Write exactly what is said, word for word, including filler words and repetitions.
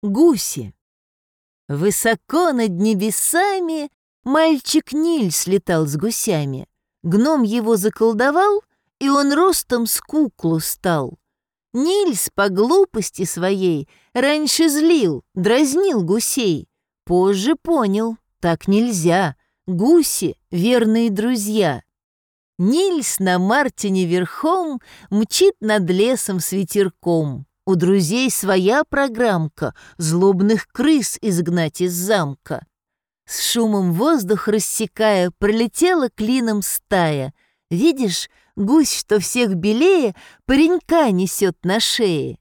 Гуси. Высоко над небесами мальчик Нильс летал с гусями. Гном его заколдовал, и он ростом с куклу стал. Нильс по глупости своей раньше злил, дразнил гусей. Позже понял, так нельзя, гуси — верные друзья. Нильс на Мартине верхом мчит над лесом с ветерком. У друзей своя программка — злобных крыс изгнать из замка. С шумом воздух рассекая, пролетела клином стая. Видишь, гусь, что всех белее, паренька несет на шее.